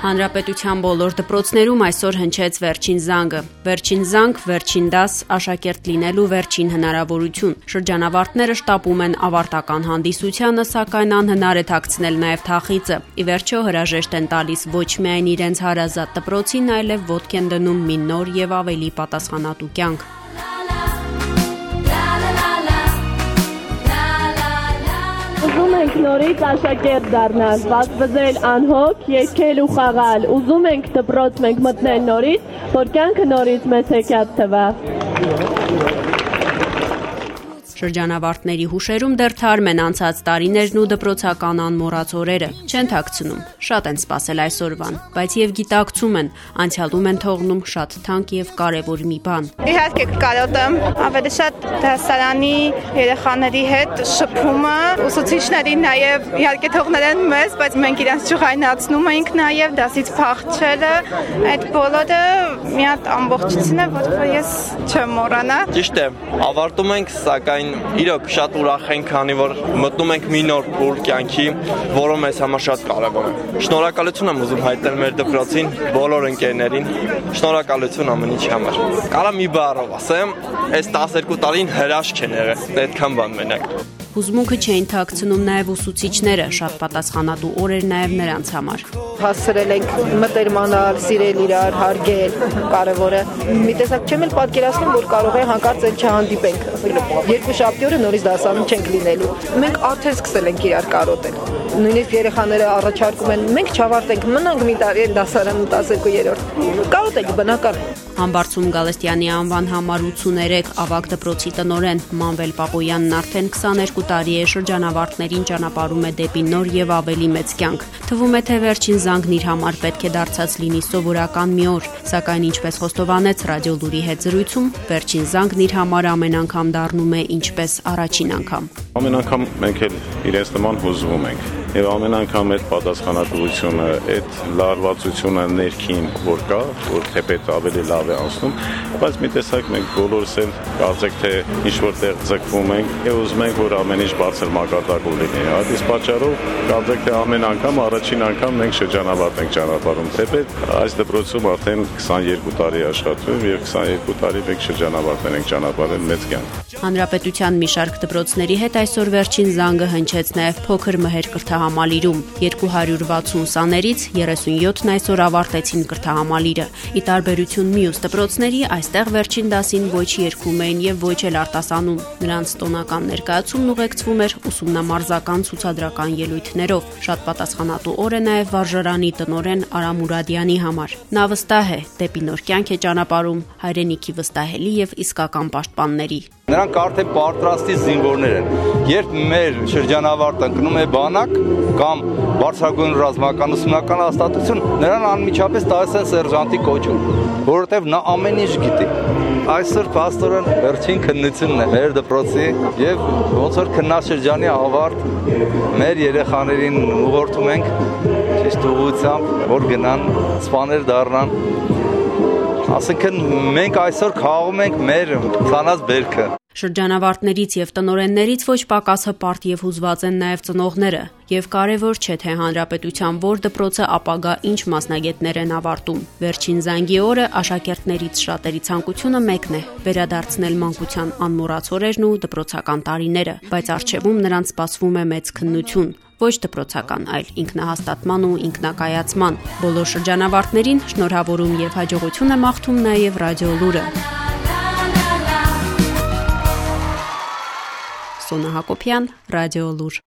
Հանրապետության բոլոր դպրոցներում այսօր հնչեց վերջին զանգը։ Վերջին զանգ, վերջին դաս, աշակերտ լինելու վերջին հնարավորություն։ Շրջանավարտները շտապում են ավարտական հանդիսությանը, սակայն անհնար է թաքցնել նաև թախիծը։ Ի վերջո հրաժեշտ են տալիս ոչ միայն իրենց հարազատ դպրոցին, այլև ոտք են դնում մի նոր եւ ավելի պատասխանատու կյանք։ Ուզում ենք նորից աշակերտ դառնալ, վազվզել անհոգ, երգել ու խաղալ։ Ուզում ենք դպրոց մենք մտնել նորից, որ կյանքը նորից մեզ հեքիաթ թվա։ Շրջանավարտների հուշերում դեռ թարմ են անցած տարիներն ու դպրոցական անմոռաց օրերը։ Չեն թաքցնում, շատ են սպասել այսօրվան, բայց եւ գիտակցում են, անցյալում են թողնում շատ թանկ եւ կարեւոր մի բան։ Իհարկե կարոտեմ ավելի շատ դասարանի երեխաների հետ շփումը, ուսուցիչներին նաեւ իհարկե թողնել են մեզ, բայց մենք իրենց ջղայնացնում էինք նաեւ դասից փախչելը, այդ բոլորը մի հատ ամբողջություն է, որ ես չեմ մոռանա։ Ճիշտ է, ավարտում ենք, սակայն իրոք շատ ուրախ ենք, քանի որ մտնում ենք մի նոր փուլ կյանքի, որը մեզ համար շատ կարևոր է։ Շնորհակալություն եմ ուզում հայտնել մեր դպրոցին, բոլոր ընկերներին։ Շնորհակալություն ամեն ինչի համար։ Կարա մի բառով ասեմ, այս 12 տարին հրաշք են եղել, այդքան բան մենակ։ Հուզմունքը չէին թաքցնում նաև ուսուցիչները, շատ պատասխանատու օր էր նաև նրանց համար։ Հասցրել ենք մտերմանալ, սիրել իրար, հարգել, կարևորը։ Մի տեսակ չեմ էլ պատկերացնում, որ կարող է հանկարծ էլ չհանդիպենք։ Երկու շաբթի օրը նորից դասանում չենք լինելու։ Մենք արդեն սկսել ենք իրար կարոտել։ Նույնիսկ երեխաները առաջարկում են, մենք չավարտենք, մնանք մի տարի դասարանում 12-րդ։ Կարոտենք, բնական է։ Համբարձում Գալստյանի անվան համար 83 ավագ դպրոցի տնօրեն Մանվել Պապոյանն արդեն 22 տարի է շրջանավարտներին ճանապարհում է դեպի նոր եւ ավելի մեծ կյանք։ Թվում է թե վերջին զանգն իր համար պետք է դարձած լինի սովորական մի օր, սակայն ինչպես խոստովանեց Ռադիո Լուրի հետ զրույցում, վերջին զանգն իր համար ամեն անգամ դառնում է ինչպես առաջին անգամ։ Ամեն անգամ մենք էլ իրենց նման հուզվում ենք։ Եվ ամեն անգամ այդ պատասխանատվությունը, այդ լարվածությունը ներքին որ կա, որ թեպետ ավելի լավ է անցնում, բայց մի տեսակ մենք բոլորս էլ կարծեք թե ինչ-որ տեղ ձգվում ենք եւ ուզում ենք, որ ամեն ինչ բարձր մակարդակով լինի։ Այդ իսկ պատճառով կարծեք թե ամեն անգամ առաջին անգամ մենք շրջանավարտ ենք ճանապարհում թեպետ այս դպրոցում արդեն 22 տարի աշխատում եւ 22 տարի մենք շրջանավարտներ ենք ճանապարհել մեծ կյանք։ Հանրապետության մի շարք դպրոցների հետ այսօր վերջին զանգը հնչեց նաև փոքր մհեր կրթահամալիրում։ 260 սաներից 37-ն այսօր ավարտեցին կրթահամալիրը։ Ի տարբերություն մյուս դպրոցների, այստեղ վերջին դասին ոչ երգում էին եւ ոչ էլ արտասանում։ Նրանց տոնական ներկայացումն ուղեկցվում էր ուսումնամարզական ցուցադրական ելույթներով։ Շատ պատասխանատու օր է նաև վարժարանի տնօրեն Արամ Մուրադյանի համար։ Նա վստահ է, դեպի նոր կյանք է ճանապարհում հայրենիքի վստահելի եւ իսկական պաշտպանների։ Նրանք արդեն պատրաստի զինվորներ են։ Երբ մեր շրջանավարտը ընկնում է բանակ կամ բարձրագույն ռազմական ուսումնական հաստատություն, նրան անմիջապես տալիս են սերժանտի կոչում, որովհետև նա ամեն ինչ գիտի։ Այսօր փաստորեն վերջին քննությունն է մեր դպրոցի եւ ոնց որ քննաշրջանի ավարտ մեր երեխաներին ուղղորդում ենք ճիշտ ուղղությամբ, որ գնան, սպաներ դառնան։ Ասենքն մենք այսօր խաղում ենք մեր ցանած բերքը։ Շրջանավարտներից եւ տնօրեններից ոչ պակաս հպարտ եւ հուզված են նաեւ ծնողները, եւ կարեւոր չէ թե հանրապետության որ դպրոցը ապագա ինչ մասնագետներ են ավարտում։ Վերջին զանգի օրը աշակերտներից շատերի ցանկությունը մեկն է՝ վերադարձնել մանկության անմոռաց օրերն ու դպրոցական տարիները, բայց առջևում նրանց սպասվում է մեծ քննություն։ Ոչ դպրոցական, այլ ինքնահաստատման ու ինքնակայացման։ Բոլոր շրջանավարտներին շնորհավորում եւ հաջողություն է մաղթում նաեւ Ռադիո Լուրը։ Սոնա Հակոբյան, Ռադիո Լուր։